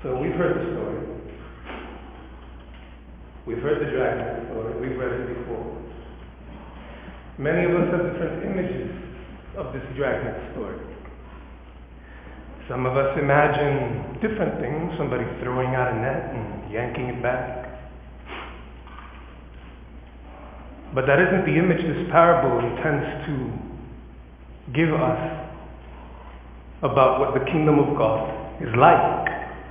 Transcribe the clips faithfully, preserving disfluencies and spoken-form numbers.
So we've heard the story. We've heard the dragnet story. We've read it before. Many of us have different images of this dragnet story. Some of us imagine different things, somebody throwing out a net and yanking it back. But that isn't the image this parable intends to give us about what the kingdom of God is like.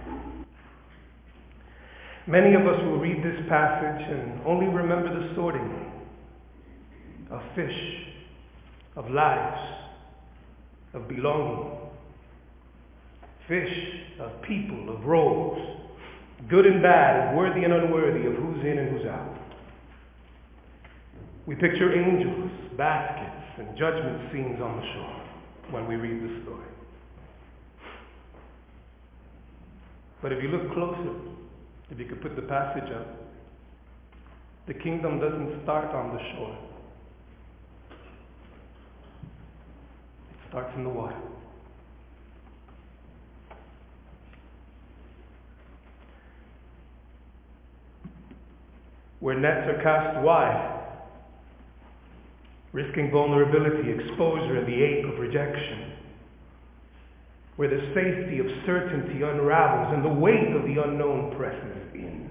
Many of us will read this passage and only remember the sorting of fish, of lives, of belonging. Fish, of people, of roles, good and bad, of worthy and unworthy, of who's in and who's out. We picture angels, baskets, and judgment scenes on the shore when we read the story. But if you look closer, if you could put the passage up, the kingdom doesn't start on the shore. It starts in the water. Where nets are cast wide, risking vulnerability, exposure, and the ache of rejection. Where the safety of certainty unravels and the weight of the unknown presses in.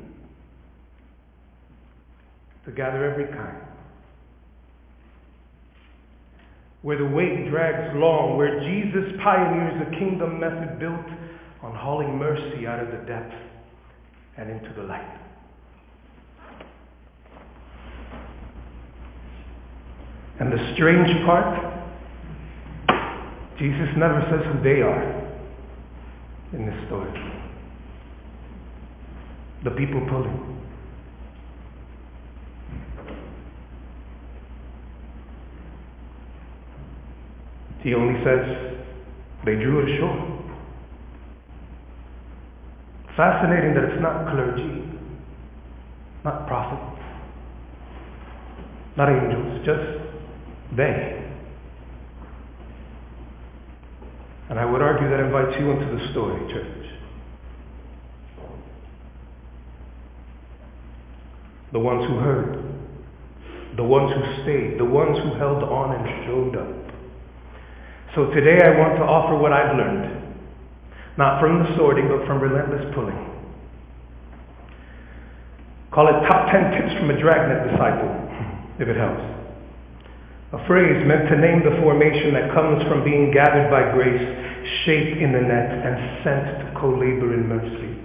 To gather every kind. Where the weight drags long, where Jesus pioneers a kingdom method built on hauling mercy out of the depth and into the light. And the strange part, Jesus never says who they are in this story. The people pulling. He only says they drew it ashore. Fascinating that it's not clergy, not prophets, not angels, just they. And I would argue that invites you into the story, church. The ones who heard, the ones who stayed, the ones who held on and showed up. So today I want to offer what I've learned, not from the sorting, but from relentless pulling. Call it top ten tips from a dragnet disciple, if it helps. A phrase meant to name the formation that comes from being gathered by grace, shaped in the net, and sent to co-labor in mercy.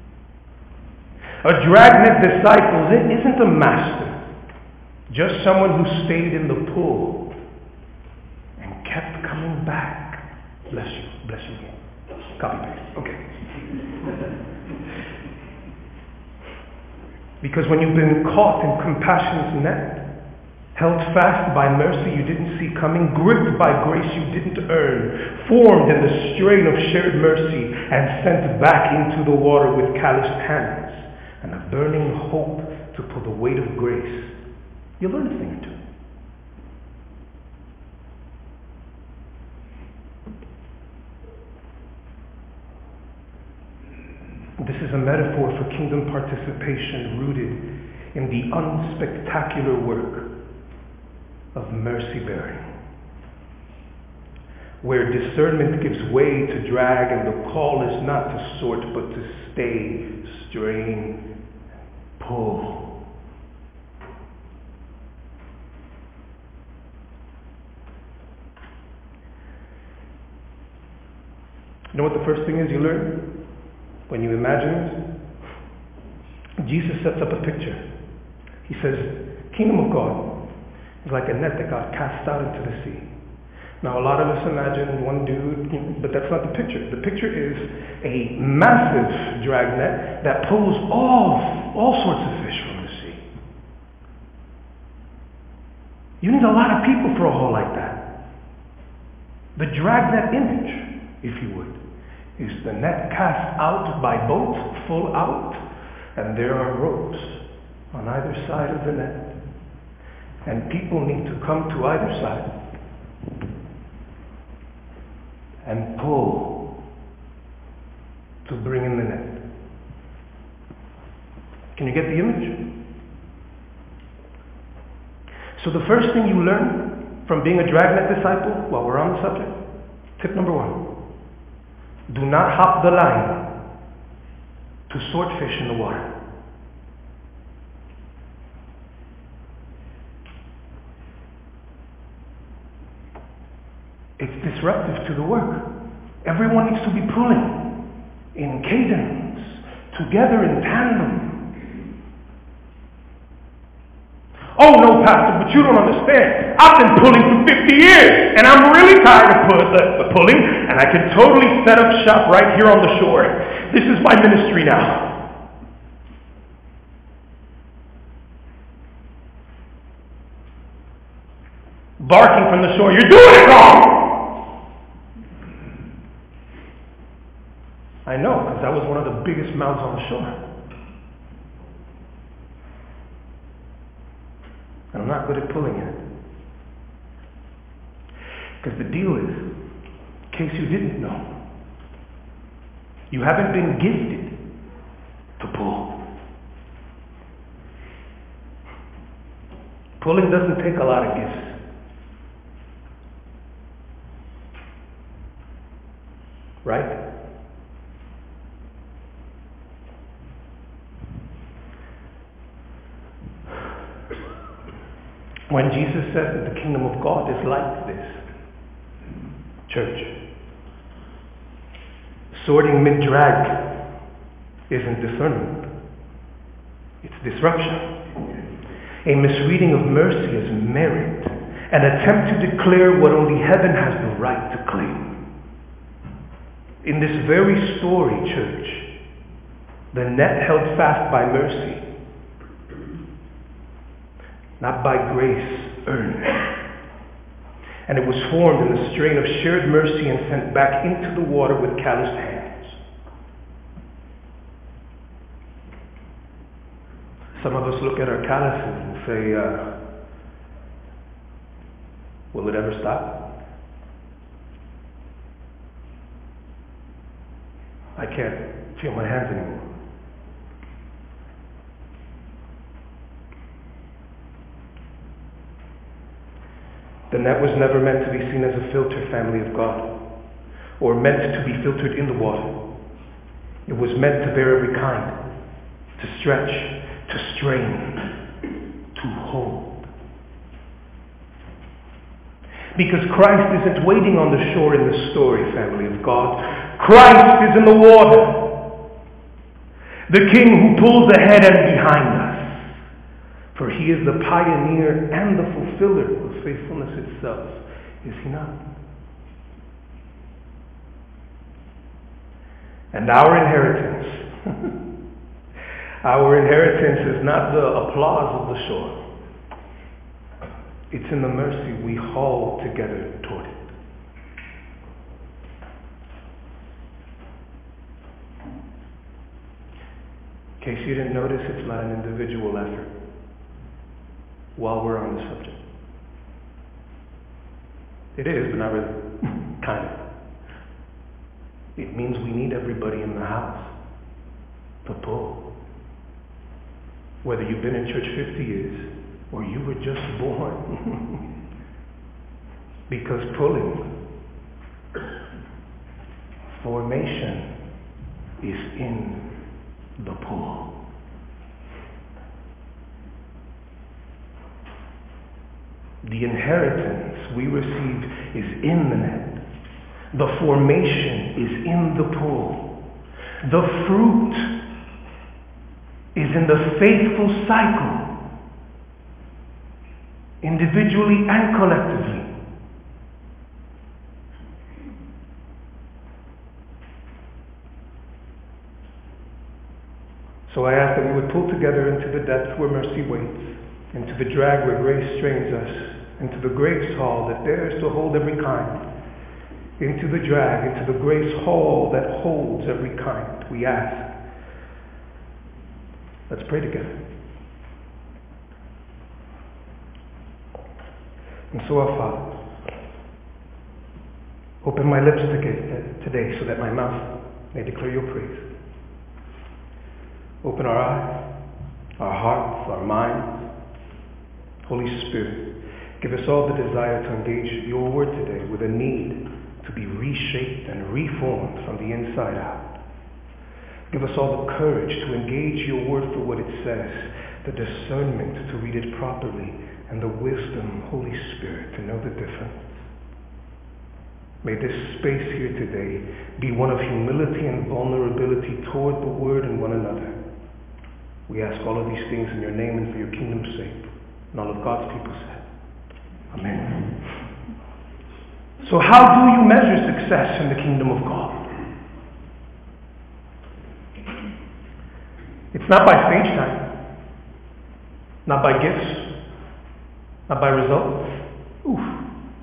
A dragnet disciple isn't a master, just someone who stayed in the pool and kept coming back. Bless you, bless you again. Copy paste, okay. Because when you've been caught in compassion's net, held fast by mercy you didn't see coming, gripped by grace you didn't earn, formed in the strain of shared mercy, and sent back into the water with calloused hands and a burning hope to pull the weight of grace, you'll learn a thing or two. This is a metaphor for kingdom participation rooted in the unspectacular work of mercy bearing, where discernment gives way to drag and the call is not to sort but to stay, strain, pull. You know what the first thing is you learn when you imagine it? Jesus sets up a picture. He says, kingdom of God is like a net that got cast out into the sea. Now, a lot of us imagine one dude, but that's not the picture. The picture is a massive dragnet that pulls all, all sorts of fish from the sea. You need a lot of people for a haul like that. The dragnet image, if you would, is the net cast out by boat, full out, and there are ropes on either side of the net. And people need to come to either side and pull to bring in the net. Can you get the image? So the first thing you learn from being a dragnet disciple, while we're on the subject, tip number one, do not hop the line to swordfish in the water. It's disruptive to the work. Everyone needs to be pulling in cadence, together in tandem. Oh no, Pastor, but you don't understand. I've been pulling for fifty years, and I'm really tired of pull- the, the pulling, and I can totally set up shop right here on the shore. This is my ministry now. Barking from the shore, you're doing it wrong! I know, because that was one of the biggest mouths on the shore. And I'm not good at pulling it. Because the deal is, in case you didn't know, you haven't been gifted to pull. Pulling doesn't take a lot of gifts. Right? When Jesus says that the kingdom of God is like this, church, sorting mid-drag isn't discernment. It's disruption. A misreading of mercy is merit, an attempt to declare what only heaven has the right to claim. In this very story, church, the net held fast by mercy, not by grace earned. And it was formed in the strain of shared mercy and sent back into the water with calloused hands. Some of us look at our calluses and say, uh, will it ever stop? I can't feel my hands anymore. The net was never meant to be seen as a filter, family of God, or meant to be filtered in the water. It was meant to bear every kind, to stretch, to strain, to hold. Because Christ isn't waiting on the shore in the story, family of God. Christ is in the water. The King who pulls ahead and behind us. For he is the pioneer and the fulfiller of faithfulness itself. Is he not? And our inheritance, our inheritance is not the applause of the shore. It's in the mercy we haul together toward it. In case you didn't notice, it's not an individual effort. While we're on the subject, it is, but not really. Kind of. It means we need everybody in the house to pull. Whether you've been in church fifty years or you were just born. Because pulling, formation is in the pull. The inheritance we receive is in the net. The formation is in the pull. The fruit is in the faithful cycle, individually and collectively. So I ask that we would pull together into the depth where mercy waits, into the drag where grace strains us, into the grace hall that dares to hold every kind, into the drag, into the grace hall that holds every kind. We ask. Let's pray together. And so, our Father, open my lips today so that my mouth may declare your praise. Open our eyes our hearts, our minds. Holy Spirit, give us all the desire to engage your word today with a need to be reshaped and reformed from the inside out. Give us all the courage to engage your word for what it says, the discernment to read it properly, and the wisdom, Holy Spirit, to know the difference. May this space here today be one of humility and vulnerability toward the word and one another. We ask all of these things in your name and for your kingdom's sake. And all of God's people said, Amen. So how do you measure success in the kingdom of God? It's not by stage time, not by gifts, not by results. Oof.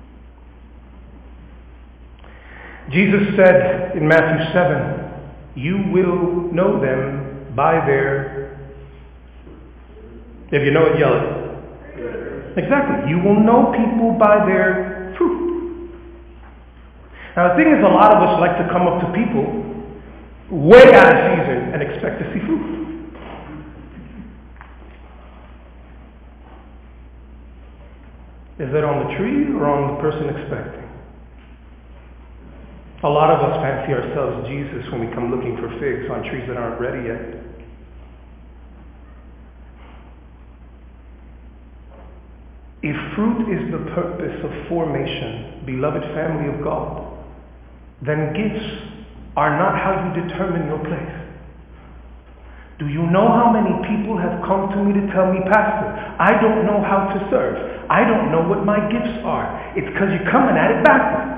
Jesus said in Matthew seven, you will know them by their, if you know it, yell it. Exactly. You will know people by their fruit. Now the thing is, a lot of us like to come up to people way out of season and expect to see fruit. Is it on the tree or on the person expecting? A lot of us fancy ourselves Jesus when we come looking for figs on trees that aren't ready yet. If fruit is the purpose of formation, beloved family of God, then gifts are not how you determine your place. Do you know how many people have come to me to tell me, Pastor, I don't know how to serve. I don't know what my gifts are. It's because you're coming at it backwards.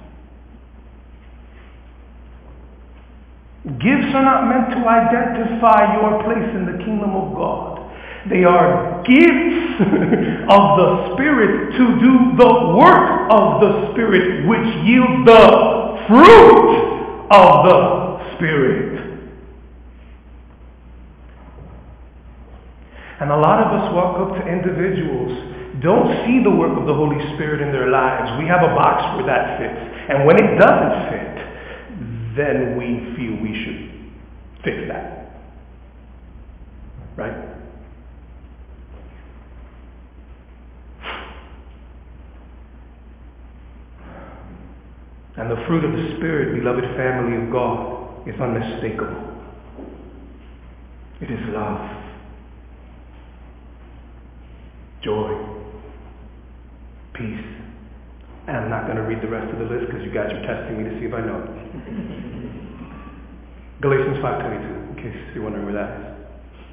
Gifts are not meant to identify your place in the kingdom of God. They are gifts of the Spirit to do the work of the Spirit, which yields the fruit of the Spirit. And a lot of us walk up to individuals, don't see the work of the Holy Spirit in their lives. We have a box where that fits. And when it doesn't fit, then we feel we should fix that. Right? And the fruit of the Spirit, beloved family of God, is unmistakable. It is love, joy, peace. And I'm not going to read the rest of the list because you guys are testing me to see if I know it. Galatians five twenty-two, in case you're wondering where that is.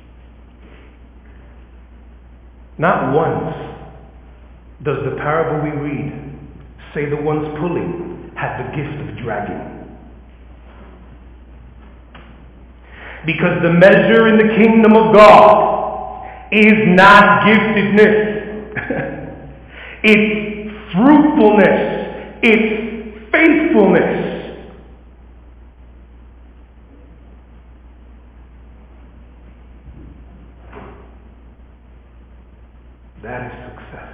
Not once does the parable we read say the ones pulling had the gift of dragging. Because the measure in the kingdom of God is not giftedness. It's fruitfulness. It's faithfulness. That is success.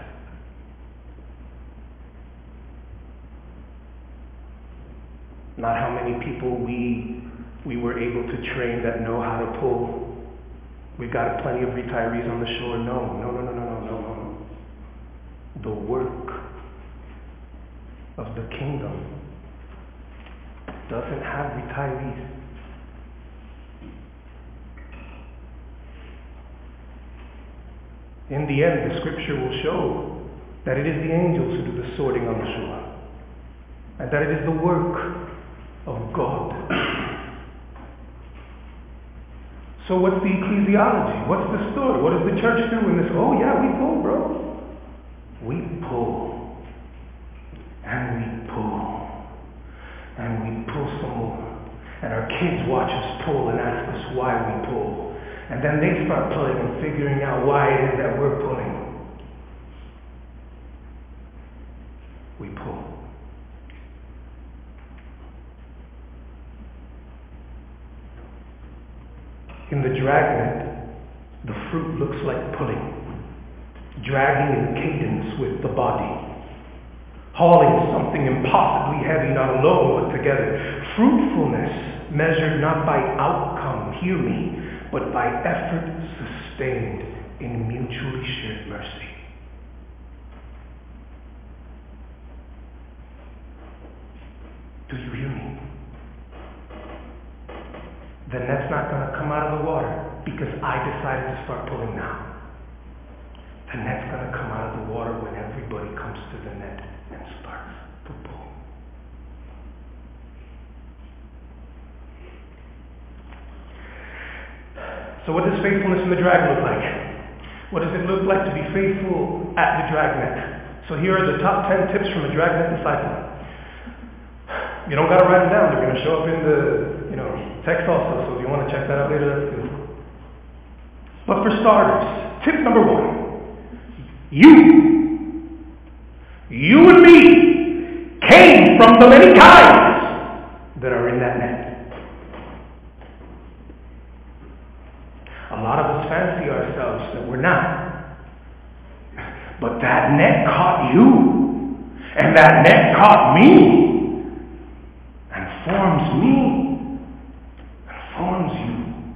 Not how many people we we were able to train that know how to pull. We got plenty of retirees on the shore. No, no, no, no, no, no, no, no. The work of the kingdom doesn't have retirees. In the end, the scripture will show that it is the angels who do the sorting on the shore, and that it is the work of God. So what's the ecclesiology? What's the story? What does the church do in this? Oh yeah, we pull, bro. We pull. And we pull. And we pull some more. And our kids watch us pull and ask us why we pull. And then they start pulling and figuring out why it is that we're pulling. We pull. In the dragnet, the fruit looks like pulling, dragging in cadence with the body, hauling something impossibly heavy, not alone but together. Fruitfulness measured not by outcome, hear me, but by effort sustained in mutually shared mercy. Do you hear me? The net's not going to come out of the water because I decided to start pulling now. The net's going to come out of the water when everybody comes to the net and starts to pull. So what does faithfulness in the drag look like? What does it look like to be faithful at the dragnet? So here are the top ten tips from a dragnet disciple. You don't got to write them down. They're going to show up in the, you know, text also. So if you want to check that out later, that's good. But for starters, tip number one. You, you and me, came from the many kinds that are in that net. A lot of us fancy ourselves that we're not. But that net caught you, and that net caught me, and forms me, and forms you.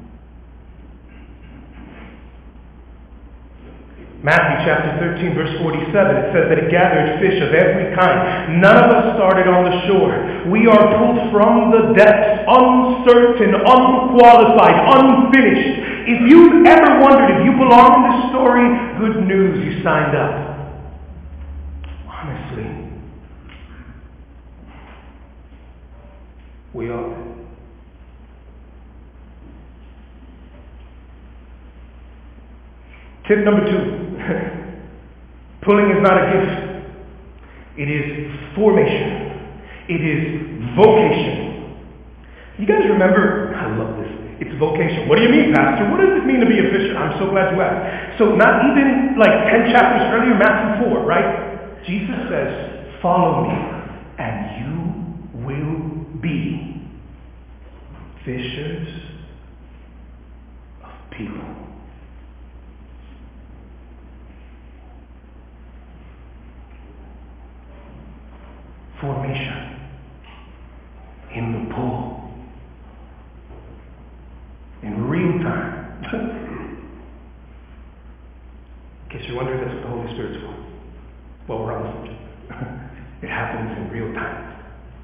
Matthew chapter thirteen, verse forty-seven, it says that it gathered fish of every kind. None of us started on the shore. We are pulled from the depths, uncertain, unqualified, unfinished. If you've ever wondered if you belong in this story, good news, you signed up. Honestly. We all did. Tip number two. Pulling is not a gift. It is formation. It is vocation. You guys remember? I love this. It's vocation. What do you mean, Pastor? What does it mean to be a fisher? I'm so glad you asked. So not even like ten chapters earlier, Matthew four, right? Jesus says, follow me and you will be fishers of people. Formation in the pool in real time. In case you're wondering, that's what the Holy Spirit's for. Well, we're on the subject. It happens in real time.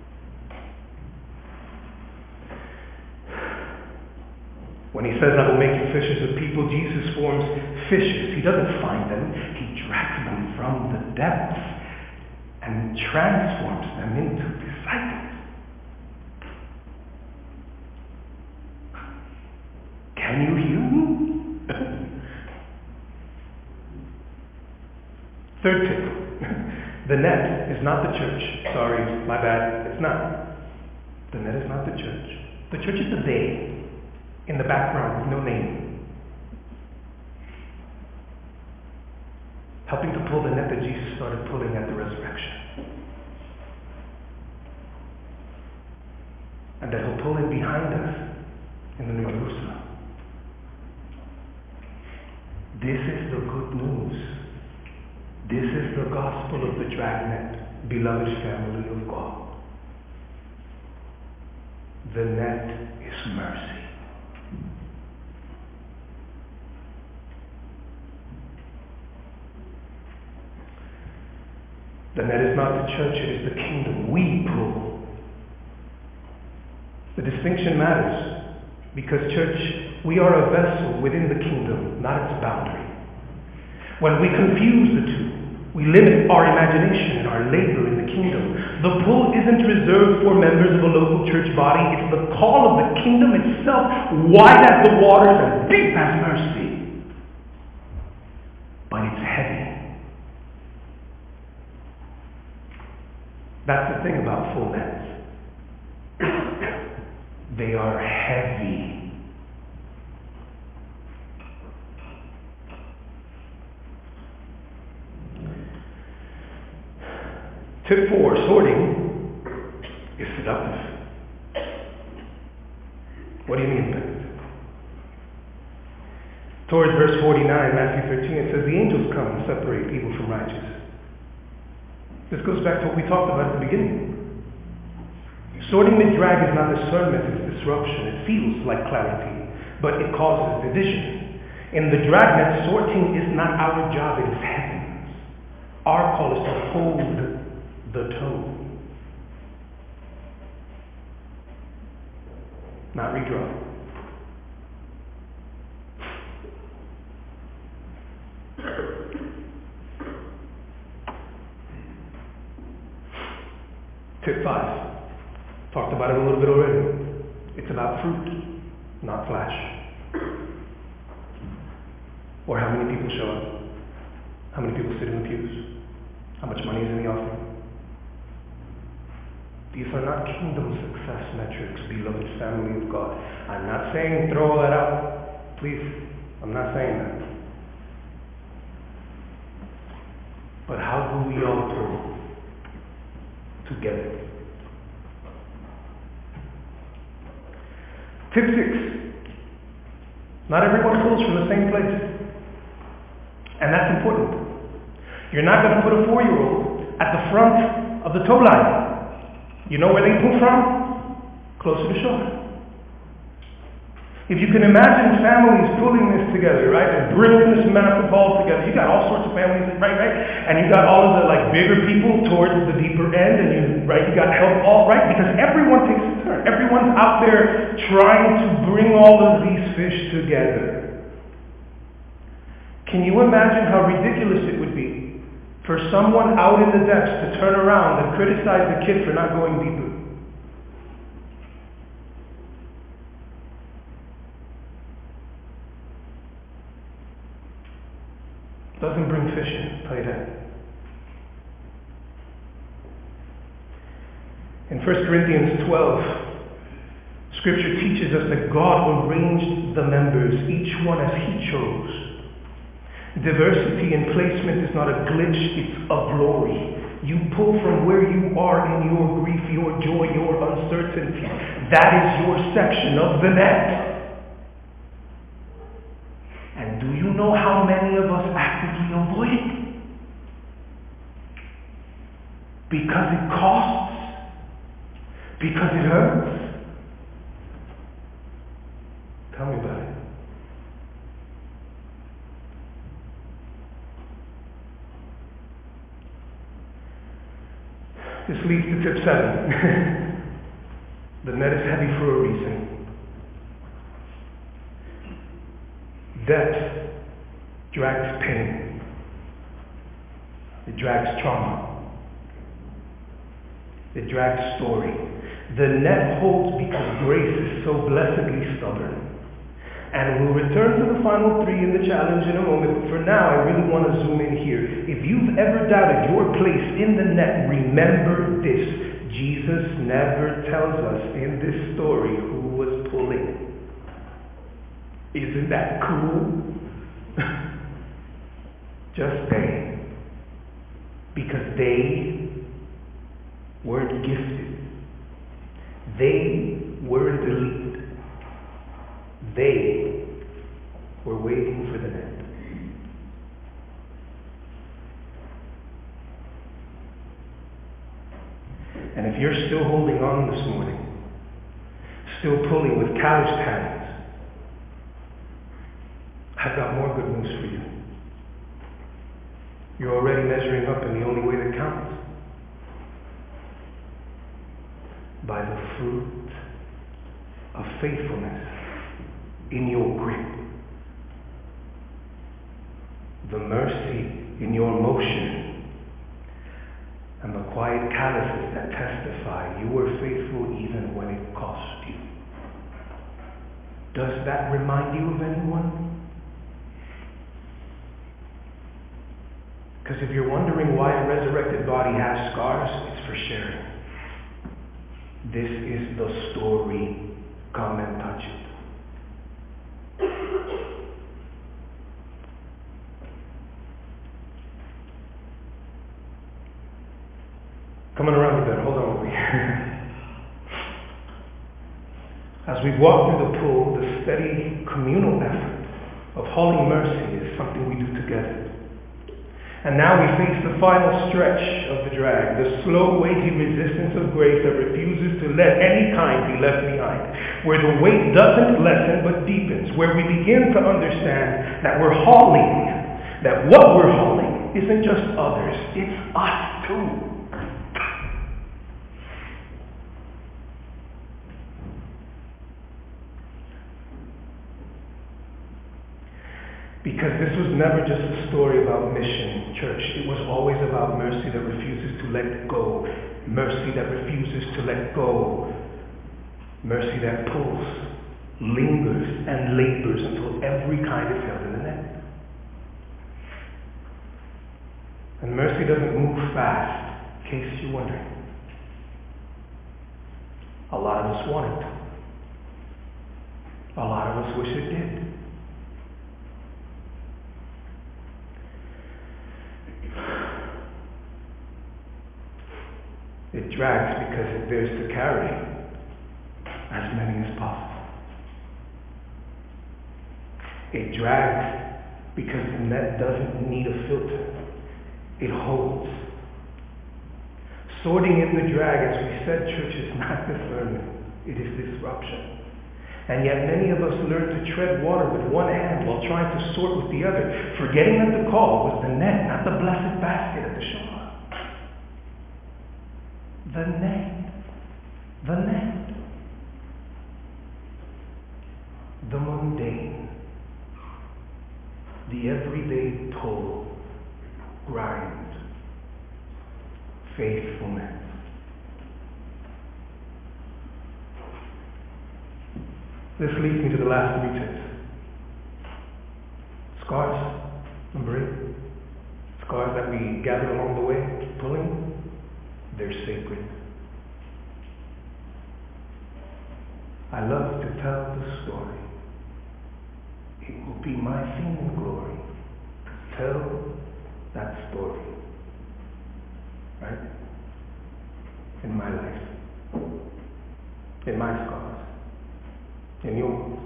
When he says, I will make you fishers of people, Jesus forms fishers. He doesn't find them. He drags them from the depths and transforms them into disciples. Can you hear me? Third tip. The net is not the church. Sorry, my bad. It's not. The net is not the church. The church is the they in the background with no name. Helping to pull the net that Jesus started pulling at the resurrection. And that he'll pull in behind us in the New Jerusalem. This is the good news. This is the gospel of the dragnet, beloved family of God. The net is mercy. The net is not the church, it is the kingdom. We pull. The distinction matters because, church, we are a vessel within the kingdom, not its boundary. When we confuse the two, we limit our imagination and our labor in the kingdom. The pull isn't reserved for members of a local church body. It's the call of the kingdom itself, wide as the waters and deep as mercy. But it's heavy. That's the thing about full nets. They are heavy. Tip four, sorting is seductive. What do you mean by it? Towards verse forty-nine, Matthew thirteen, it says, the angels come and separate evil from righteous. This goes back to what we talked about at the beginning. Sorting mid-drag is not discernment, it's disruption. It feels like clarity. but it causes division. In the dragnet, sorting is not our job, it is heaven's. Our call is to hold the toe, not redraw. Tip five. Talked about it a little bit already. It's about fruit, not flash. Or how many people show up. How many people sit in the pews. How much money is in the offering. These are not kingdom success metrics, beloved family of God. I'm not saying throw all that out. Please, I'm not saying that. But how do we all pull together? Tip six. Not everyone pulls from the same place. And that's important. You're not going to put a four-year-old at the front of the tow line. You know where they pull from? Closer to shore. If you can imagine families pulling this together, right, and bringing this massive ball together, you got all sorts of families, right, right, and you got all of the like bigger people towards the deeper end, and you, right, you got help all, right, because everyone takes a turn. Everyone's out there trying to bring all of these fish together. Can you imagine how ridiculous it would be for someone out in the depths to turn around and criticize the kid for not going deeper? Doesn't bring fish in, I'll tell you that. In First Corinthians twelve, Scripture teaches us that God arranged the members, each one as He chose. Diversity in placement is not a glitch, it's a glory. You pull from where you are in your grief, your joy, your uncertainty. That is your section of the net. And do you know how many of us actively avoid it? Because it costs? Because it hurts? Tell me about it. This leads to tip seven. The net is heavy for a reason. Depth drags pain. It drags trauma. It drags story. The net holds because grace is so blessedly stubborn. And we'll return to the final three in the challenge in a moment, but for now I really want to zoom in here. If you've ever doubted your place in the net, remember this. Jesus never tells us in this story who was pulling. Isn't that cool? Just they. Because they weren't gifted. They weren't elite. They were waiting for the net. And if you're still holding on this morning, still pulling with calloused hands, I've got more good news for you. You're already measuring up in the only way that counts. By the fruit of faithfulness in your grip. The mercy in your motion. And the quiet calluses that testify you were faithful even when it cost you. Does that remind you of anyone? Because if you're wondering why a resurrected body has scars, it's for sharing. This is the story. Come and touch it. Coming around the bend, hold on with me. As we walk through the pool, the steady communal effort of hauling mercy is something we do together. And now we face the final stretch of the drag, the slow, weighty resistance of grace that refuses to let any kind be left behind, where the weight doesn't lessen but deepens, where we begin to understand that we're hauling, that what we're hauling isn't just others, it's us too. Because this was never just a story about mission, church. It was always about mercy that refuses to let go. Mercy that refuses to let go. Mercy that pulls, lingers, and labors until every kind is held in the net. And mercy doesn't move fast, in case you're wondering. A lot of us want it. A lot of us wish it did. It drags because it bears to carry as many as possible. It drags because the net doesn't need a filter. It holds. Sorting in the drag, as we said, church, is not discernment. It is disruption. And yet many of us learn to tread water with one hand while trying to sort with the other, forgetting that the call was the net, not the blessed basket at the shore. The net. The net. The mundane. The everyday pull, grind, faithfulness. This leads me to the last three tips. Scars, number eight. Scars that we gather along the way, pulling. They're sacred. I love to tell the story. It will be my theme in glory to tell that story. Right? In my life. In my scars. In yours.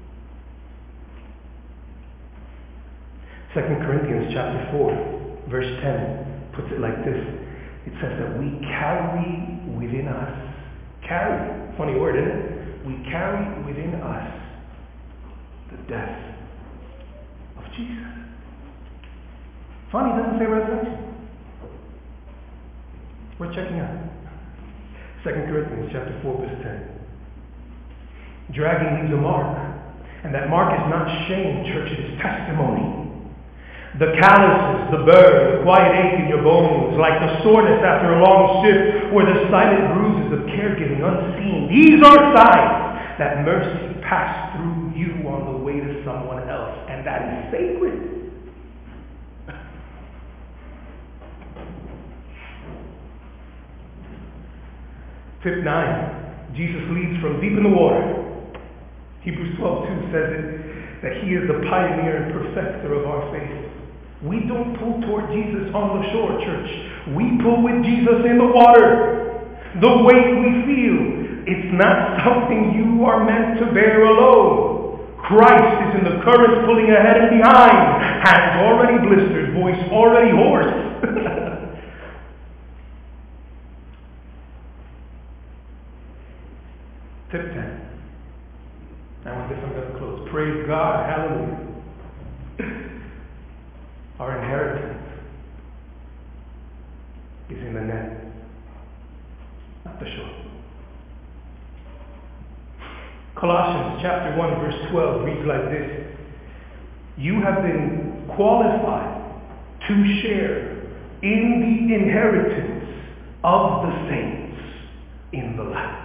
Second Corinthians chapter four, verse ten puts it like this. It says that we carry within us, carry, funny word, isn't it? We carry within us the death of Jesus. Funny, it doesn't say resurrection. We're checking out. Second Corinthians chapter four, verse ten. Dragging leaves a mark, and that mark is not shame, church, it is testimony. The calluses, the burn, the quiet ache in your bones, like the soreness after a long shift, or the silent bruises of caregiving unseen. These are signs that mercy passed through you on the way to someone else, and that is sacred. Tip nine. Jesus leads from deep in the water. Hebrews twelve two says it, that he is the pioneer and perfecter of our faith. We don't pull toward Jesus on the shore, church. We pull with Jesus in the water. The weight we feel, it's not something you are meant to bear alone. Christ is in the current pulling ahead and behind. Hands already blistered, voice already hoarse. Tip ten. And with this I'm going to close. Praise God. Hallelujah. Our inheritance is in the net, not the shore. Colossians chapter one, verse twelve reads like this. You have been qualified to share in the inheritance of the saints in the light.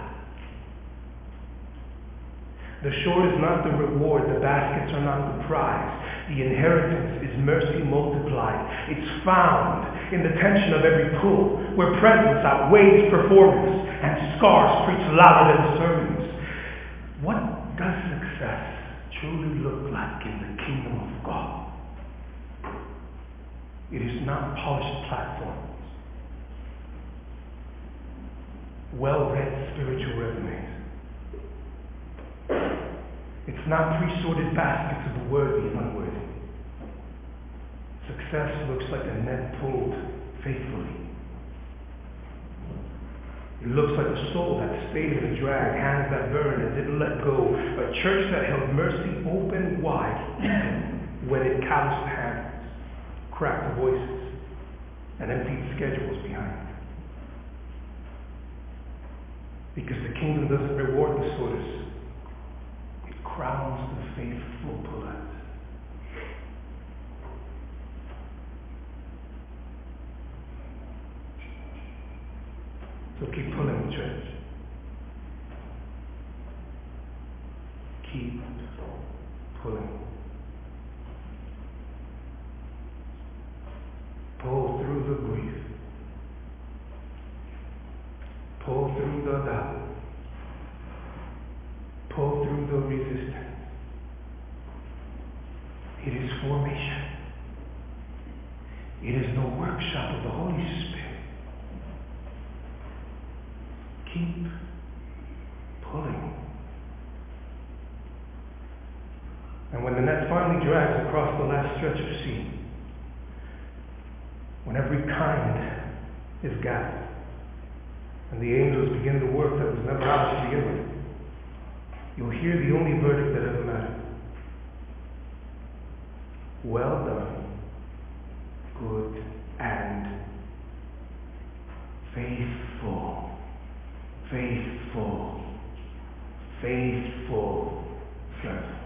The shore is not the reward. The baskets are not the prize. The inheritance is mercy multiplied. It's found in the tension of every pull, where presence outweighs performance and scars preach louder than sermons. What does success truly look like in the kingdom of God? It is not polished platforms, well-read spiritual resumes. It's not pre-sorted baskets of the worthy and unworthy. Success looks like a net pulled faithfully. It looks like a soul that stayed in the drag, hands that burned and didn't let go. A church that held mercy open wide, even when it calloused hands, cracked voices, and emptied schedules behind. Because the kingdom doesn't reward the sorters. It crowns the faithful pullers. So keep pulling, church. Keep pulling. Pull through the grief. Pull through the doubt. Pull through the resistance. It is formation. It is the workshop of the Holy Spirit. Keep pulling. And when the net finally drags across the last stretch of sea, when every kind is gathered, and the angels begin the work that was never ours to begin with, you'll hear the only verdict that ever mattered. Well done, good and faithful. Faithful, faithful servant.